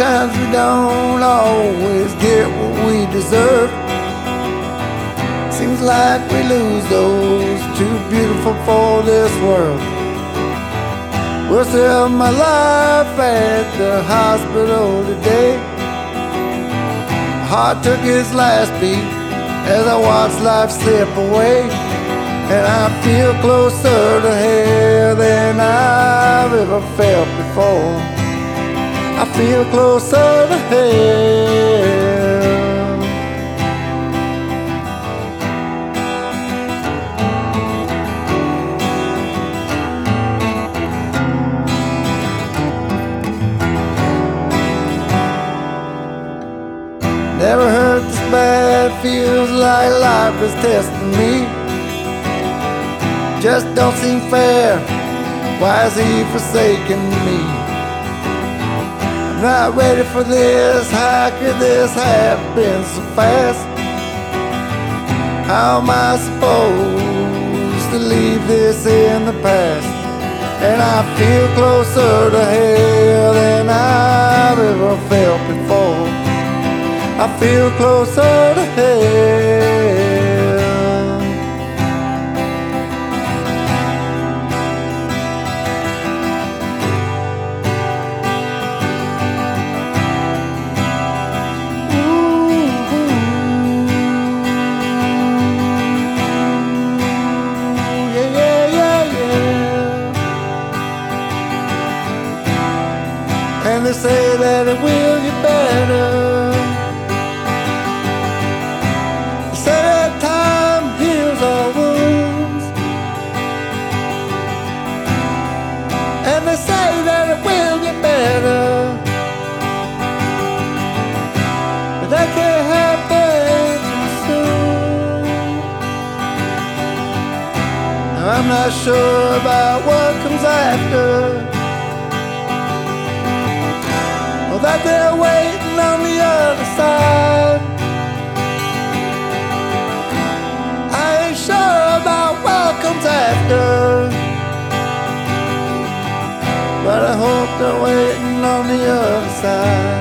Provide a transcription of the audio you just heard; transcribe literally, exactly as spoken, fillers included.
Sometimes we don't always get what we deserve. Seems like we lose those too beautiful for this world. Worst of my life at the hospital today. My heart took its last beat as I watched life slip away. And I feel closer to hell than I've ever felt before. I feel closer to hell. Never hurt this bad, feels like life is testing me. Just don't seem fair, why is he forsaking me? I'm not ready for this, how could this have been so fast? How am I supposed to leave this in the past? And I feel closer to hell than I've ever felt before. I feel closer to hell. And they say that it will get better. They say that time heals all wounds. And they say that it will get better. But that can't happen too soon. Now I'm not sure about what comes after. That they're waiting on the other side. I ain't sure about what comes after, but I hope they're waiting on the other side.